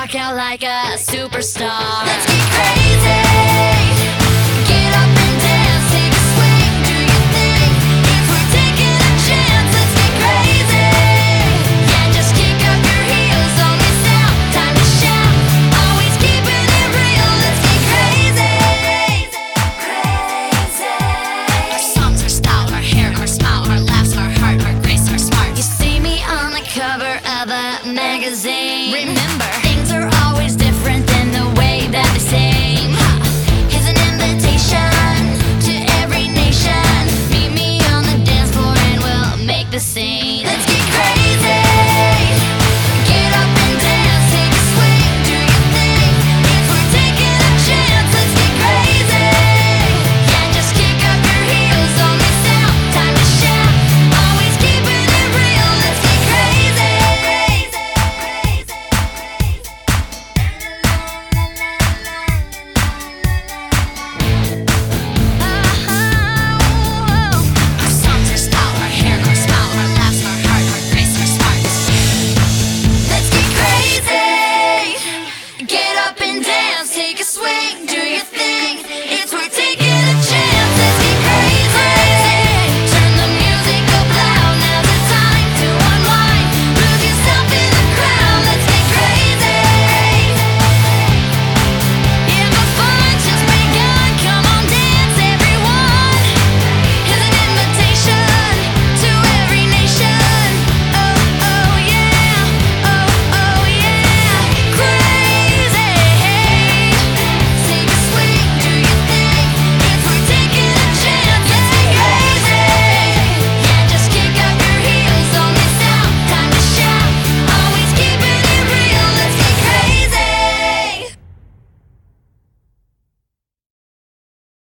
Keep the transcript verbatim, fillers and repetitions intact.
rock out like a superstar. Let's get crazy. Get up and dance, take a swing, do your thing. If we're taking a chance, let's get crazy. Yeah, just kick up your heels, don't miss out, time to shout. Always keeping it real, let's get crazy. Crazy. Our songs, our style, our hair, our smile, our laughs, our heart, our grace, our smart. You see me on the cover of a magazine. Remember,